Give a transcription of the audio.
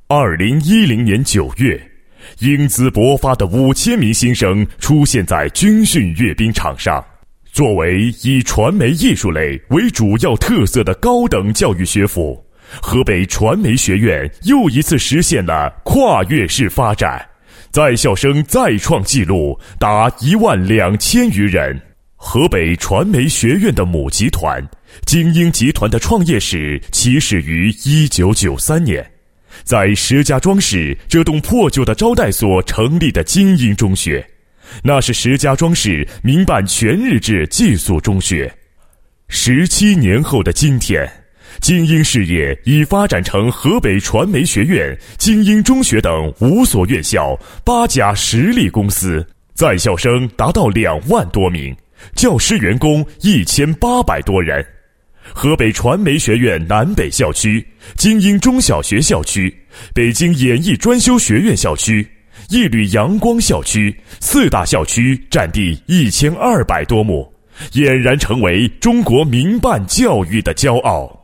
2010年9月，英姿勃发的5000名新生出现在军训阅兵场上。作为以传媒艺术类为主要特色的高等教育学府，河北传媒学院又一次实现了跨越式发展，在校生再创纪录，达12000余人。河北传媒学院的母集团精英集团的创业史起始于1993年，在石家庄市这栋破旧的招待所成立的精英中学，那是石家庄市民办全日制寄宿中学。17年后的今天，精英事业已发展成河北传媒学院、精英中学等5所院校、8家实力公司，在校生达到2万多名，教师员工1800多人。河北传媒学院南北校区、精英中小学校区、北京演艺专修学院校区、一缕阳光校区4大校区占地1200多亩，俨然成为中国民办教育的骄傲。